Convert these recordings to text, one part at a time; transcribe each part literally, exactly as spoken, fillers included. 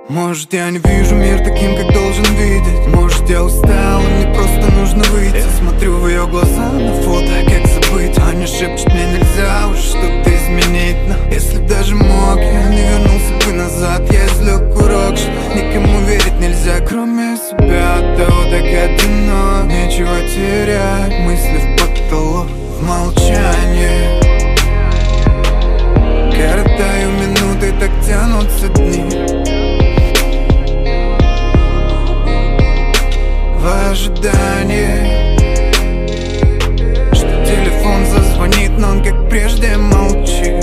Может, я не вижу мир таким, как должен видеть. Может, я устал, и мне просто нужно выйти. Я смотрю в ее глаза на фото, как забыть. Аня шепчет, мне нельзя уже что-то изменить. Но если б даже мог, я не вернулся бы назад. Я извлек урок, что никому верить нельзя, кроме себя. От того так одинок, нечего терять. Мысли в потолок, в молчании. Коротаю минуты, так тянутся дни. В ожидании, что телефон зазвонит, но он как прежде молчит.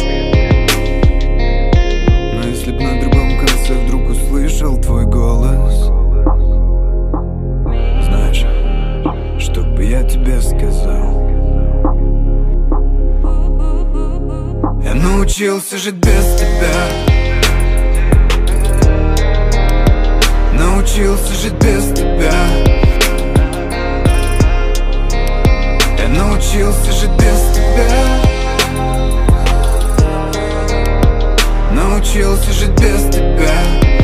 Но если б на другом конце вдруг услышал твой голос, знаешь, что бы я тебе сказал? Я научился жить без тебя. Научился жить без тебя. Я научился жить без тебя. Научился жить без тебя.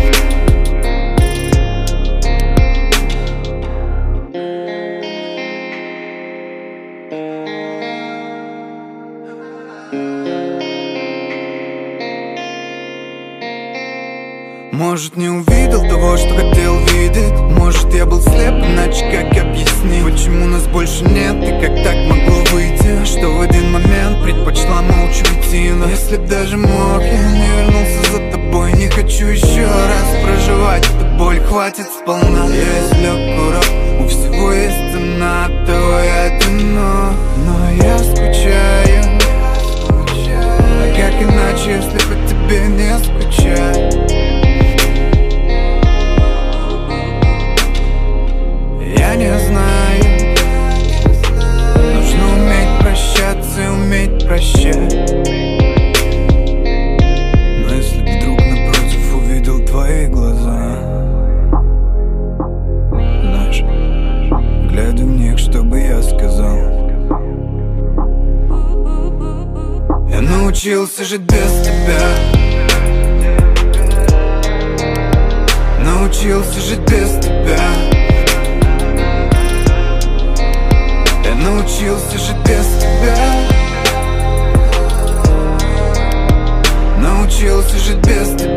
Может, не увидел того, что хотел видеть. Может, я был слеп, иначе как объяснить, почему нас больше нет и как так могло выйти, что в один момент предпочла молча уйти. Но если б даже мог, я не вернулся за тобой. Не хочу еще раз проживать эту боль, хватит сполна. Я извлек урок, у всего есть цена. От того я одинок, но я скучаю. А как иначе, если по тебе не скучать? Я не знаю. Нужно уметь прощаться и уметь прощать. Но если вдруг напротив увидел твои глаза, знаешь, глядя в них, что бы я сказал? Я научился жить без тебя. Научился жить без тебя. Научился жить без тебя. Научился жить без тебя.